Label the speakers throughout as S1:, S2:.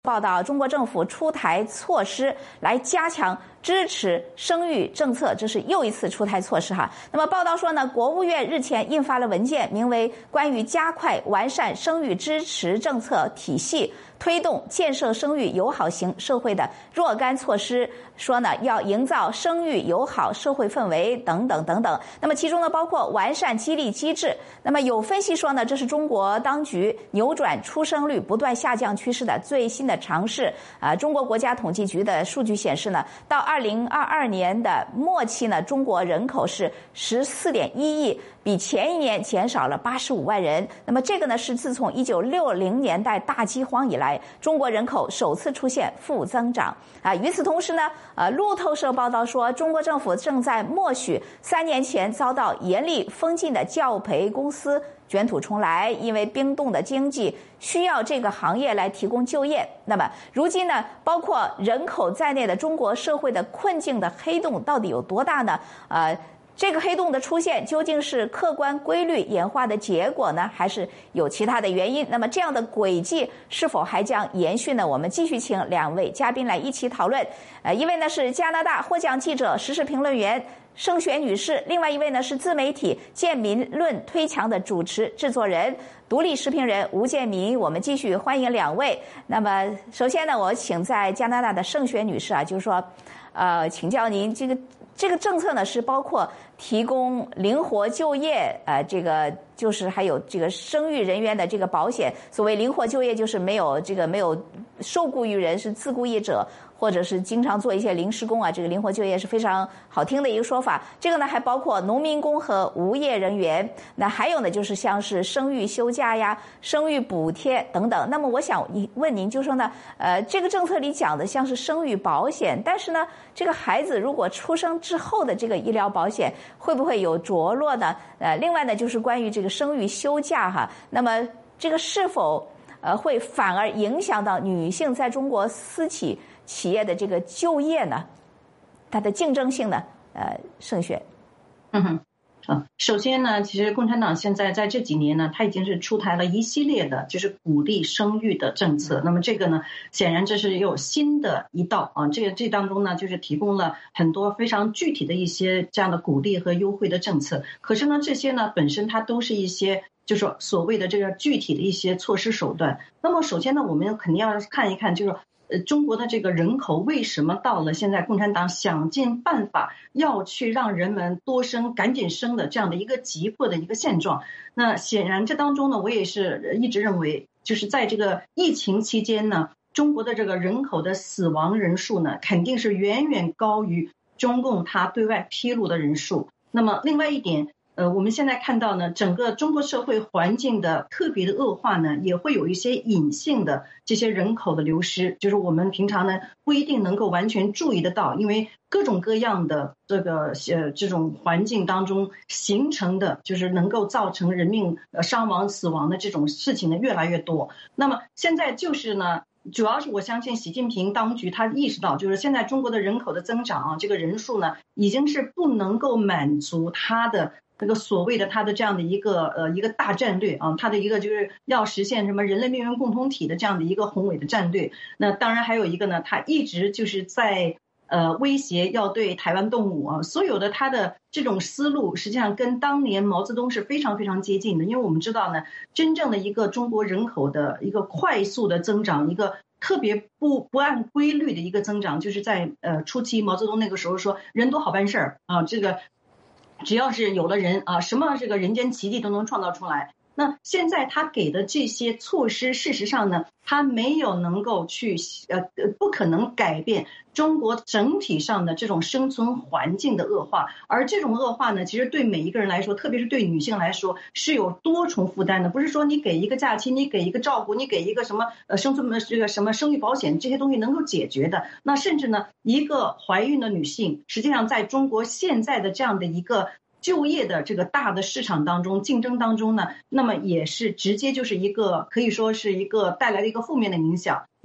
S1: 报道，中国政府出台措施来加强支持生育政策，这是又一次出台措施哈。那么报道说呢，国务院日前印发了文件，名为《关于加快完善生育支持政策体系，推动建设生育友好型社会的若干措施》，说呢要营造生育友好社会氛围等等等等。那么其中呢包括完善激励机制。那么有分析说呢，这是中国当局扭转出生率不断下降趋势的最新的尝试。中国国家统计局的数据显示呢，到2022年的末期呢，中国人口是14.1亿，比前一年减少了85万人。那么这个呢是自从1960年代大饥荒以来，中国人口首次出现负增长。与此同时呢，路透社报道说，中国政府正在默许3年前遭到严厉封禁的教培公司卷土重来，因为冰冻的经济需要这个行业来提供就业。那么如今呢，包括人口在内的中国社会的困境的黑洞到底有多大呢？这个黑洞的出现究竟是客观规律演化的结果呢，还是有其他的原因？那么这样的轨迹是否还将延续呢？我们继续请2位嘉宾来一起讨论。一位呢是加拿大获奖记者、时事评论员盛雪女士，另外一位呢是自媒体建民论推墙的主持制作人、独立时评人吴建民。我们继续欢迎2位。那么首先呢，我请在加拿大的盛雪女士就是说，请教您这个政策呢是包括提供灵活就业，这个就是还有这个生育人员的这个保险。所谓灵活就业，就是没有受雇于人，是自雇业者，或者是经常做一些临时工这个灵活就业是非常好听的一个说法。这个呢还包括农民工和无业人员。那还有呢就是像是生育休假呀、生育补贴等等。那么我想问您，就说呢，这个政策里讲的像是生育保险，但是呢，这个孩子如果出生之后的这个医疗保险会不会有着落呢？另外呢就是关于这个生育休假那么这个是否会反而影响到女性在中国私企业的这个就业呢？它的竞争性呢？盛雪。
S2: 首先呢，其实共产党现在在这几年呢，它已经是出台了一系列的就是鼓励生育的政策。那么这个呢，显然这是有新的一道这当中呢，就是提供了很多非常具体的一些这样的鼓励和优惠的政策。可是呢，这些呢本身它都是一些就是所谓的这个具体的一些措施手段。那么首先呢，我们肯定要看一看，就是中国的这个人口为什么到了现在共产党想尽办法要去让人们多生赶紧生的这样的一个急迫的一个现状。那显然这当中呢，我也是一直认为，就是在这个疫情期间呢，中国的这个人口的死亡人数呢肯定是远远高于中共它对外披露的人数。那么另外一点，我们现在看到呢，整个中国社会环境的特别的恶化呢，也会有一些隐性的这些人口的流失，就是我们平常呢不一定能够完全注意得到，因为各种各样的这种环境当中形成的，就是能够造成人命伤亡死亡的这种事情呢越来越多。那么现在就是呢，主要是我相信习近平当局他意识到，就是现在中国的人口的增长这个人数呢已经是不能够满足他的这个所谓的他的这样的一个大战略他的一个就是要实现什么人类命运共同体的这样的一个宏伟的战略。那当然还有一个呢，他一直就是在威胁要对台湾动武所有的他的这种思路实际上跟当年毛泽东是非常非常接近的。因为我们知道呢，真正的一个中国人口的一个快速的增长，一个特别不按规律的一个增长，就是在初期毛泽东那个时候说人多好办事儿这个只要是有了人什么这个人间奇迹都能创造出来。那现在他给的这些措施，事实上呢，他没有能够去不可能改变中国整体上的这种生存环境的恶化。而这种恶化呢，其实对每一个人来说，特别是对女性来说，是有多重负担的。不是说你给一个假期，你给一个照顾，你给一个什么生存这个什么生育保险这些东西能够解决的。那甚至呢，一个怀孕的女性，实际上在中国现在的这样的一个就业的这个大的市场当中竞争当中呢，那么也是直接就是一个可以说是一个带来的一个负面的影响。那么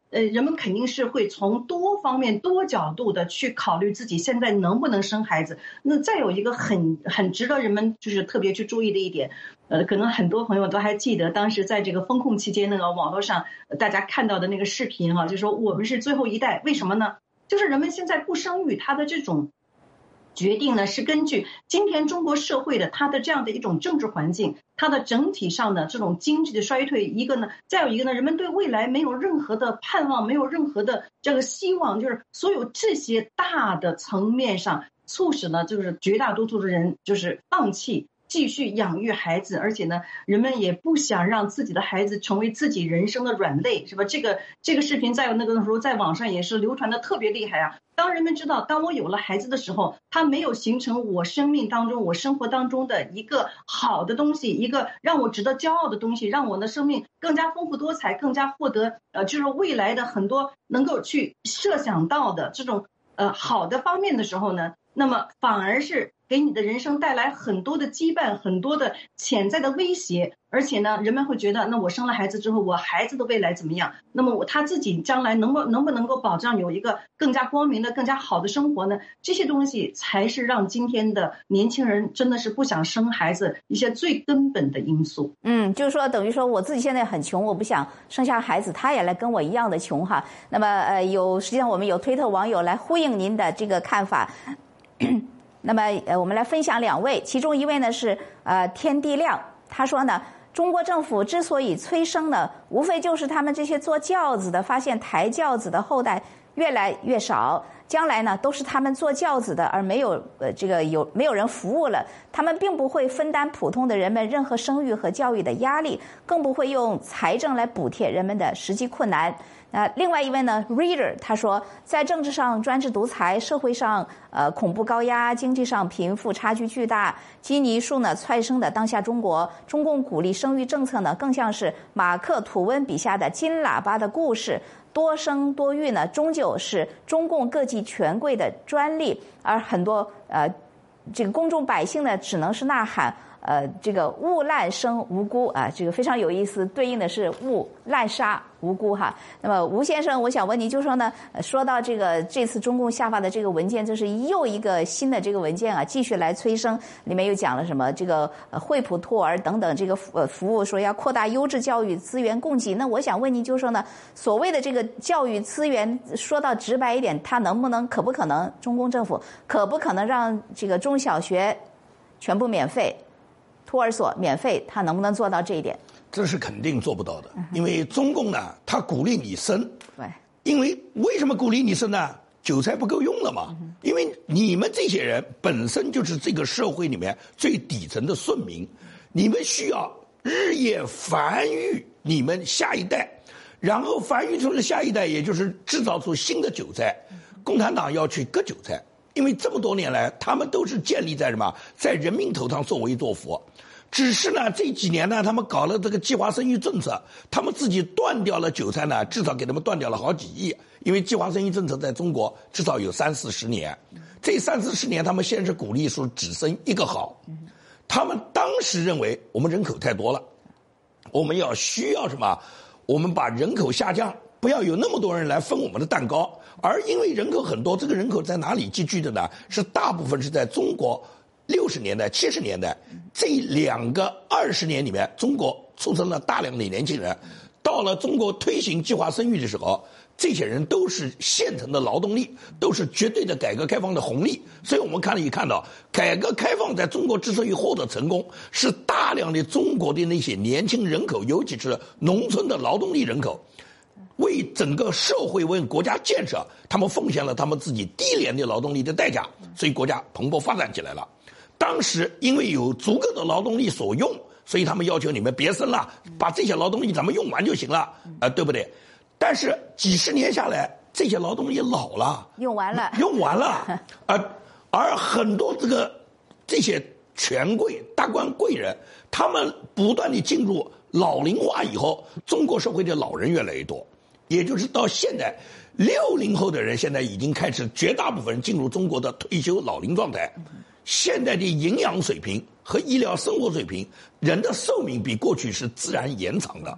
S2: 人们肯定是会从多方面、多角度的去考虑自己现在能不能生孩子。那再有一个很值得人们就是特别去注意的一点，可能很多朋友都还记得，当时在这个封控期间，那个网络上大家看到的那个视频哈，就说我们是最后一代，为什么呢？就是人们现在不生育，他的这种决定呢，是根据今天中国社会的它的这样的一种政治环境，它的整体上的这种经济的衰退，一个呢，再有一个呢，人们对未来没有任何的盼望，没有任何的这个希望，就是所有这些大的层面上，促使呢，就是绝大多数的人就是放弃继续养育孩子，而且呢，人们也不想让自己的孩子成为自己人生的软肋，是吧？这个视频在那个时候在网上也是流传的特别厉害啊。当人们知道，当我有了孩子的时候，他没有形成我生命当中、我生活当中的一个好的东西，一个让我值得骄傲的东西，让我的生命更加丰富多彩，更加获得就是未来的很多能够去设想到的这种好的方面的时候呢，那么反而是给你的人生带来很多的羁绊，很多的潜在的威胁，而且呢，人们会觉得，那我生了孩子之后，我孩子的未来怎么样？那么他自己将来能不能够保障有一个更加光明的、更加好的生活呢？这些东西才是让今天的年轻人真的是不想生孩子一些最根本的因素。
S1: 就是说，等于说我自己现在很穷，我不想生下孩子，他也来跟我一样的穷哈。那么实际上我们有推特网友来呼应您的这个看法。那么我们来分享两位，其中一位呢是天地亮，他说呢，中国政府之所以催生呢，无非就是他们这些坐轿子的发现抬轿子的后代越来越少，将来呢都是他们坐轿子的，而没有没有人服务了，他们并不会分担普通的人们任何生育和教育的压力，更不会用财政来补贴人们的实际困难。另外一位呢 Reader 他说，在政治上专制独裁，社会上恐怖高压，经济上贫富差距巨大，基尼数呢蹿升的当下中国，中共鼓励生育政策呢更像是马克吐温笔下的金喇叭的故事，多生多育呢终究是中共各级权贵的专利，而很多这个公众百姓呢只能是呐喊这个勿滥生无辜啊，这个非常有意思，对应的是勿滥杀无辜哈。那么吴先生，我想问您，就说呢，说到这次中共下发的这个文件，这是又一个新的这个文件啊，继续来催生，里面又讲了什么这个惠普托儿等等这个服务，说要扩大优质教育资源供给。那我想问您，就说呢，所谓的这个教育资源，说到直白一点，它可不可能中共政府可不可能让这个中小学全部免费？托儿所免费，他能不能做到这一点？
S3: 这是肯定做不到的，因为中共呢，他鼓励你生，
S1: 对，
S3: 因为什么鼓励你生呢？韭菜不够用了嘛，因为你们这些人本身就是这个社会里面最底层的顺民，你们需要日夜繁育你们下一代，然后繁育出了下一代，也就是制造出新的韭菜。共产党要去割韭菜。因为这么多年来，他们都是建立在什么，在人民头上作威作福。只是呢，这几年呢，他们搞了这个计划生育政策，他们自己断掉了韭菜呢，至少给他们断掉了好几亿。因为计划生育政策在中国至少有30-40年，这30-40年他们先是鼓励说只生一个好。他们当时认为我们人口太多了，我们需要什么？我们把人口下降，不要有那么多人来分我们的蛋糕。而因为人口很多，这个人口在哪里集聚的呢？是大部分是在中国60年代、70年代这2个20年里面，中国出生了大量的年轻人。到了中国推行计划生育的时候，这些人都是现成的劳动力，都是绝对的改革开放的红利。所以我们看到，改革开放在中国之所以获得成功，是大量的中国的那些年轻人口，尤其是农村的劳动力人口，为整个社会、为国家建设，他们奉献了他们自己低廉的劳动力的代价，所以国家蓬勃发展起来了。当时因为有足够的劳动力所用，所以他们要求你们别生了，把这些劳动力咱们用完就行了，对不对？但是几十年下来，这些劳动力老了，
S1: 用完了，
S3: 而很多这些权贵、大官贵人，他们不断地进入老龄化以后，中国社会的老人越来越多。也就是到现在，60后的人现在已经开始，绝大部分人进入中国的退休老龄状态。现在的营养水平和医疗生活水平，人的寿命比过去是自然延长的。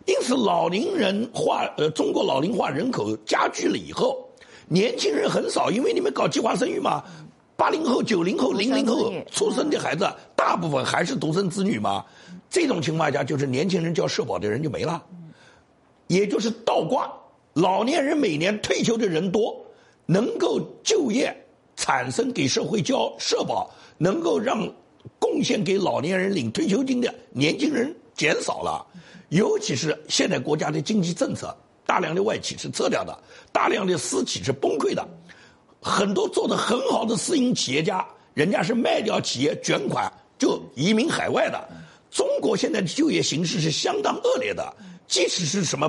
S3: 因此老龄人化，中国老龄化人口加剧了以后，年轻人很少，因为你们搞计划生育嘛，80后、90后、00后出生的孩子，大部分还是独生子女嘛。这种情况下，就是年轻人交社保的人就没了，也就是倒挂，老年人每年退休的人多，能够就业产生给社会交社保，能够让贡献给老年人领退休金的年轻人减少了。尤其是现在国家的经济政策，大量的外企是撤掉的，大量的私企是崩溃的，很多做得很好的私营企业家，人家是卖掉企业卷款就移民海外的。中国现在的就业形势是相当恶劣的，即使是什么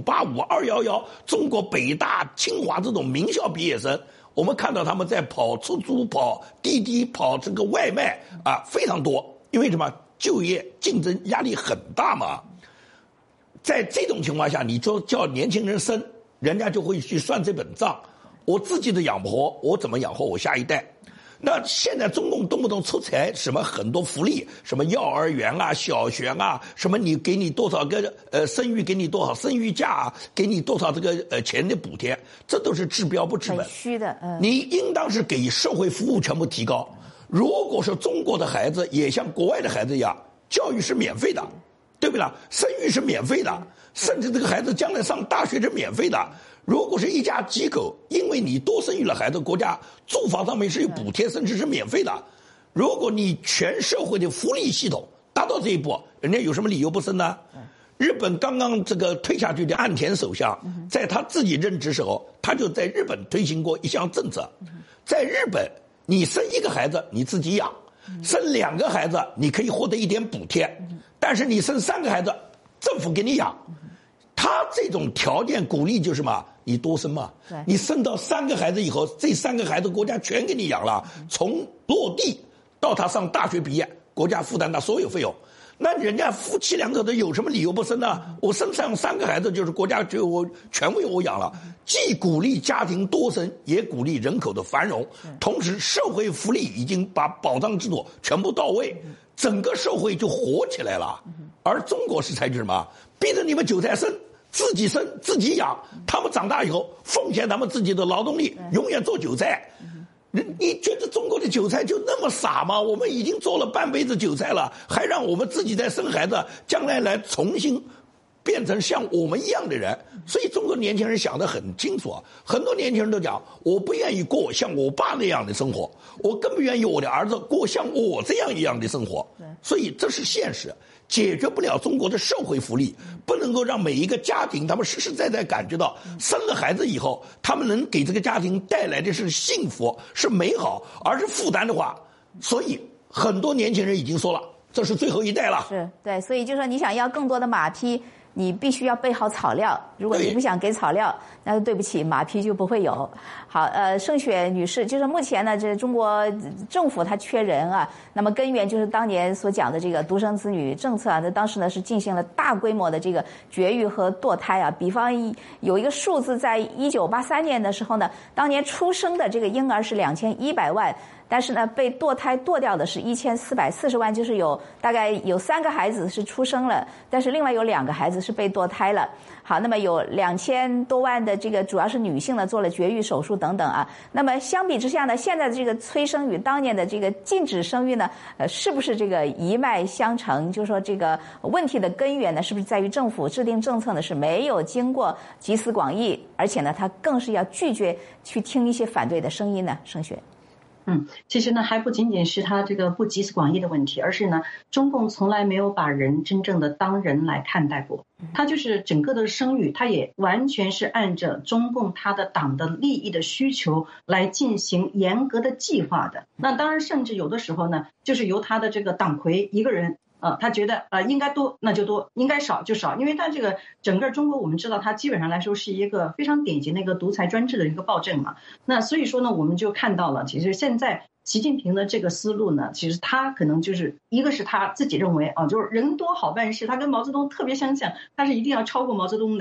S3: 985、211，中国北大、清华这种名校毕业生，我们看到他们在跑出租、跑滴滴、跑这个外卖啊，非常多。因为什么？就业竞争压力很大嘛。在这种情况下，你就叫年轻人生，人家就会去算这本账。我自己的养不活，我怎么养活我下一代？那现在中共动不动出台什么很多福利，什么幼儿园啊、小学啊，什么你给你多少个生育，给你多少生育假啊，给你多少这个钱的补贴，这都是治标不治本，
S1: 很虚的。
S3: 你应当是给社会服务全部提高。如果说中国的孩子也像国外的孩子一样，教育是免费的，对不对？生育是免费的，甚至这个孩子将来上大学是免费的。如果是一家机构，因为你多生育了孩子，国家住房上面是有补贴，甚至是免费的。如果你全社会的福利系统达到这一步，人家有什么理由不生呢？日本刚刚这个退下去的岸田首相，在他自己任职时候，他就在日本推行过一项政策，在日本你生1个孩子你自己养，生2个孩子你可以获得一点补贴，但是你生3个孩子政府给你养。他这种条件鼓励就是嘛，你多生嘛，你生到3个孩子以后，这3个孩子国家全给你养了，从落地到他上大学毕业，国家负担他所有费用。那人家夫妻2口的有什么理由不生呢？我生上3个孩子，就是国家就我全为我养了，既鼓励家庭多生，也鼓励人口的繁荣，同时社会福利已经把保障制度全部到位，整个社会就活起来了。而中国是采取什么？逼着你们韭菜生。自己生自己养，他们长大以后奉献他们自己的劳动力，永远做韭菜。你觉得中国的韭菜就那么傻吗？我们已经做了半辈子韭菜了，还让我们自己再生孩子，将来来重新变成像我们一样的人。所以中国年轻人想得很清楚啊，很多年轻人都讲，我不愿意过像我爸那样的生活，我更不愿意我的儿子过像我这样一样的生活。所以这是现实。解决不了中国的社会福利，不能够让每一个家庭他们实实在在感觉到生了孩子以后，他们能给这个家庭带来的是幸福，是美好，而是负担的话，所以很多年轻人已经说了，这是最后一代了。
S1: 是对，所以就说你想要更多的马匹，你必须要备好草料。如果你不想给草料，那就对不起，马匹就不会有。好，盛雪女士，就是目前呢，这中国政府它缺人啊。那么根源就是当年所讲的这个独生子女政策啊。那当时呢是进行了大规模的这个绝育和堕胎啊。比方有一个数字，在1983年的时候呢，当年出生的这个婴儿是2100万。但是呢，被堕胎堕掉的是1440万，就是大概有3个孩子是出生了，但是另外有2个孩子是被堕胎了。好，那么有2000多万的这个主要是女性呢做了绝育手术等等啊。那么相比之下呢，现在的这个催生与当年的这个禁止生育呢，是不是这个一脉相承？就是说这个问题的根源呢，是不是在于政府制定政策呢是没有经过集思广益，而且呢，它更是要拒绝去听一些反对的声音呢？盛雪。
S2: 其实呢，还不仅仅是他这个不集思广益的问题，而是呢，中共从来没有把人真正的当人来看待过。他就是整个的生育，他也完全是按照中共他的党的利益的需求来进行严格的计划的。那当然，甚至有的时候呢，就是由他的这个党魁一个人。他觉得应该多那就多，应该少就少，因为他这个整个中国我们知道，它基本上来说是一个非常典型的一个独裁专制的一个暴政嘛。那所以说呢，我们就看到了，其实现在习近平的这个思路呢，其实他可能就是一个是他自己认为就是人多好办事，他跟毛泽东特别相像，他是一定要超过毛泽东的。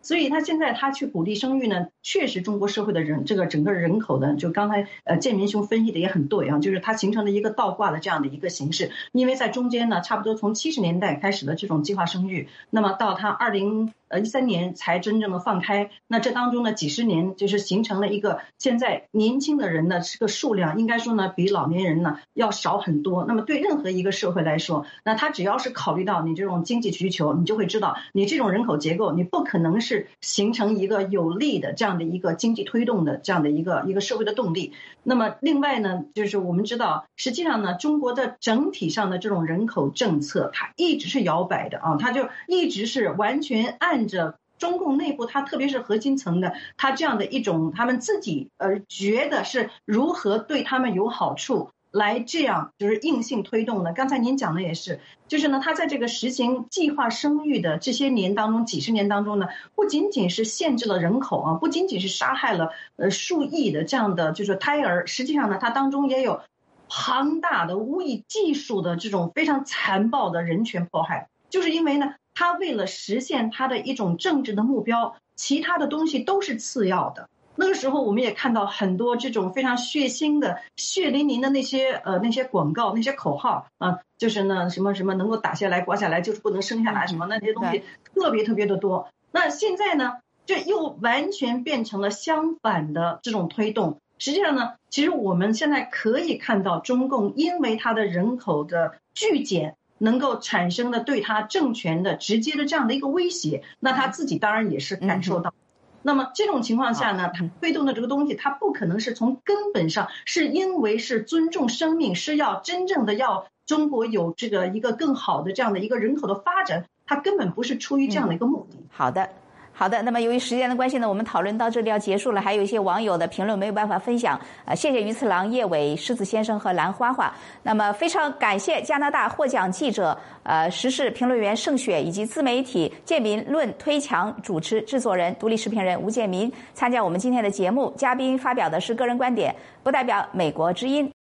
S2: 所以他现在他去鼓励生育呢，确实中国社会的人这个整个人口的，就刚才建民兄分析的也很对啊，就是它形成了一个倒挂的这样的一个形式。因为在中间呢，差不多从70年代开始的这种计划生育，那么到他2013年才真正的放开，那这当中呢几十年就是形成了一个现在年轻的人呢这个数量应该说呢比老年人呢要少很多。那么对任何一个社会来说，那他只要是考虑到你这种经济需求，你就会知道你这种人口结构你不可能是形成一个有利的这样的一个经济推动的这样的一个社会的动力。那么另外呢，就是我们知道实际上呢中国的整体上的这种人口政策它一直是摇摆的啊，它就一直是完全按着中共内部它特别是核心层的它这样的一种他们自己觉得是如何对他们有好处来这样就是硬性推动的。刚才您讲的也是，就是呢，他在这个实行计划生育的这些年当中，几十年当中呢，不仅仅是限制了人口啊，不仅仅是杀害了数亿的这样的就是胎儿，实际上呢，它当中也有庞大的无以计数的这种非常残暴的人权迫害。就是因为呢，他为了实现他的一种政治的目标，其他的东西都是次要的。那个时候我们也看到很多这种非常血腥的血淋淋的那些广告那些口号啊，就是呢什么什么能够打下来刮下来就是不能生下来什么那些东西特别特别的多。那现在呢这又完全变成了相反的这种推动。实际上呢，其实我们现在可以看到中共因为它的人口的剧减能够产生的对他政权的直接的这样的一个威胁，那他自己当然也是感受到。那么这种情况下呢，他推动的这个东西，他不可能是从根本上是因为是尊重生命，是要真正的要中国有这个一个更好的这样的一个人口的发展，他根本不是出于这样的一个目的。
S1: 好的，那么由于时间的关系呢，我们讨论到这里要结束了。还有一些网友的评论没有办法分享，谢谢鱼次郎、叶伟、狮子先生和兰花花。那么非常感谢加拿大获奖记者、时事评论员盛雪以及自媒体建民论推墙主持制作人、独立时评人吴建民参加我们今天的节目。嘉宾发表的是个人观点，不代表美国之音。